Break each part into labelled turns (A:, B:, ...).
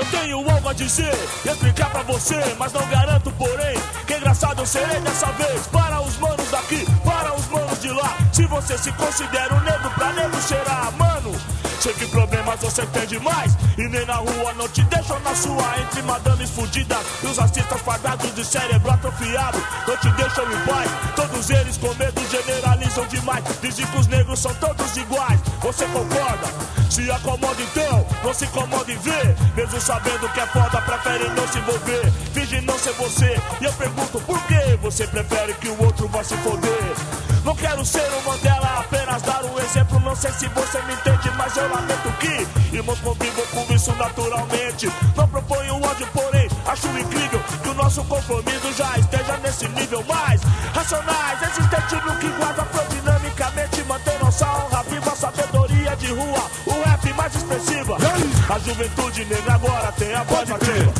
A: tenho algo a dizer e explicar pra você, mas não garanto, porém, que engraçado eu serei dessa vez. Para os manos daqui, para os manos de lá. Se você se considera um negro, pra negro será, mano. Sei que problemas você tem demais e nem na rua não te deixam na sua. Entre madames fudidas e os racistas fardados de cérebro atrofiado, não te deixam em paz. Todos eles com medo generalizam demais. Dizem que os negros são todos iguais. Você concorda? Se acomoda então, não se incomoda em ver. Mesmo sabendo que é foda, prefere não se envolver. Finge não ser você e eu pergunto por que você prefere que o outro vá se foder. Não quero ser um Mandela, apenas dar um exemplo. Não sei se você me entende, mas eu lamento que irmãos convivam com isso naturalmente. Não proponho ódio, porém acho incrível que o nosso compromisso já esteja nesse nível mais racionais, existente no que guarda afrodinamicamente. Mantém nossa honra viva, sabedoria de rua, o rap mais expressiva. A juventude negra agora tem a voz ativa.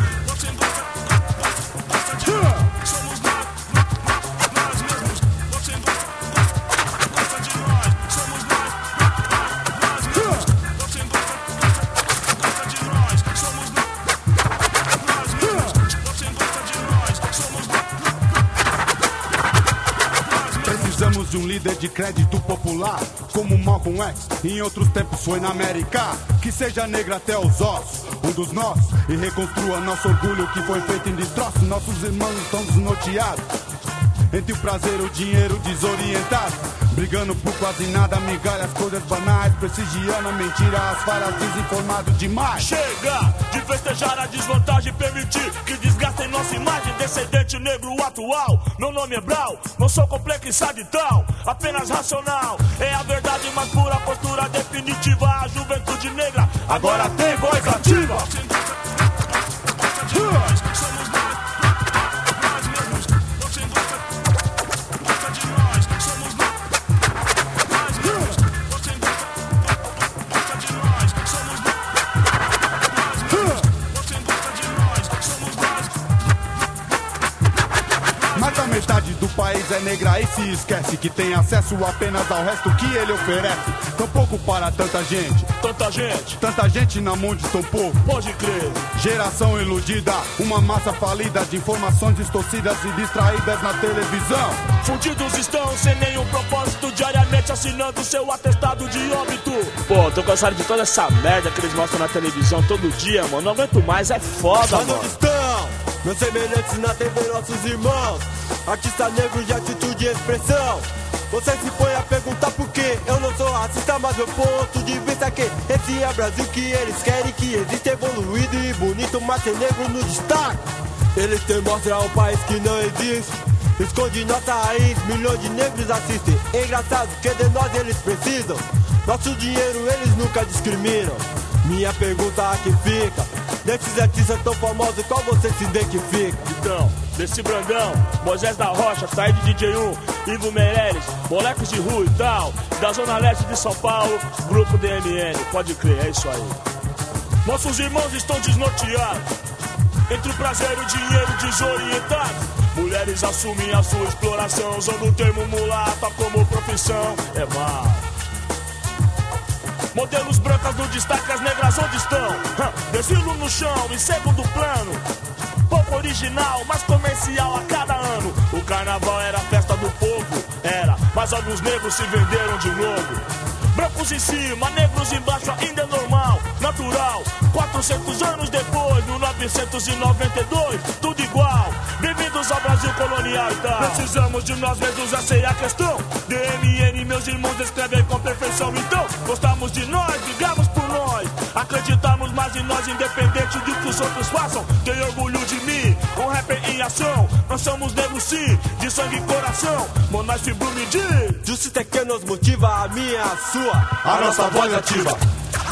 B: De um líder de crédito popular, como Malcolm X, em outros tempos foi na América. Que seja negra até os ossos, um dos nossos, e reconstrua nosso orgulho que foi feito em destroço. Nossos irmãos estão desnorteados entre o prazer e o dinheiro desorientado, brigando por quase nada, migalhas, coisas banais, prestigiando a mentira, as falhas, desinformado demais.
A: Chega de festejar a desvantagem, permitir que desgastem nossa imagem. Descendente negro atual, meu nome é Brau, não sou complexado e tal, apenas racional. É a verdade mais pura, postura definitiva. A juventude negra agora tem voz ativa.
B: Metade do país é negra e se esquece que tem acesso apenas ao resto que ele oferece. Tão pouco para tanta gente. Tanta gente na mão de tão pouco.
A: Pode crer.
B: Geração iludida, uma massa falida de informações distorcidas e distraídas na televisão.
A: Fundidos estão sem nenhum propósito, diariamente assinando seu atestado de óbito. Pô, tô cansado de toda essa merda que eles mostram na televisão todo dia, mano. Não aguento mais, é foda, mano.
C: Onde estão meus semelhantes na TV, nossos irmãos? Artista negro de atitude e expressão. Você se põe a perguntar por quê? Eu não sou racista, mas meu ponto de vista é que esse é o Brasil que eles querem, que existe evoluído e bonito, mas sem negro no destaque. Eles te mostram um país que não existe, esconde nossa raiz, milhões de negros assistem. Engraçado que de nós eles precisam, nosso dinheiro eles nunca discriminam. Minha pergunta aqui fica, desses artistas tão famosos, qual você se identifica?
A: Então, desse Brandão, Moisés da Rocha, Saíde DJ1, Ivo Meirelles, moleques de rua e tal, da Zona Leste de São Paulo, Grupo DMN, pode crer, é isso aí. Nossos irmãos estão desnorteados, entre o prazer e o dinheiro desorientados. Mulheres assumem a sua exploração, usando o termo mulata como profissão, é mal. Modelos brancas no destaque, as negras onde estão? Desfilo no chão, em segundo plano. Pouco original, mas comercial a cada ano. O carnaval era a festa do povo, era, mas alguns negros se venderam de novo. Brancos em cima, negros embaixo, ainda é normal, natural. 400 anos depois, 1992, tudo igual. Bem-vindos ao Brasil colonial e tal. Precisamos de nós mesmos, essa é a questão. DMN, meus irmãos escrevem com perfeição. Então, gostamos de nós, brigamos por nós. Acreditamos mais em nós, independente do que os outros façam. Tenho orgulho de mim, um rapper em ação. Nós somos negros sim, de sangue e coração. Monarch e Blue me diz,
C: justiça é que nos motiva, a minha, a sua,
B: a nossa voz ativa.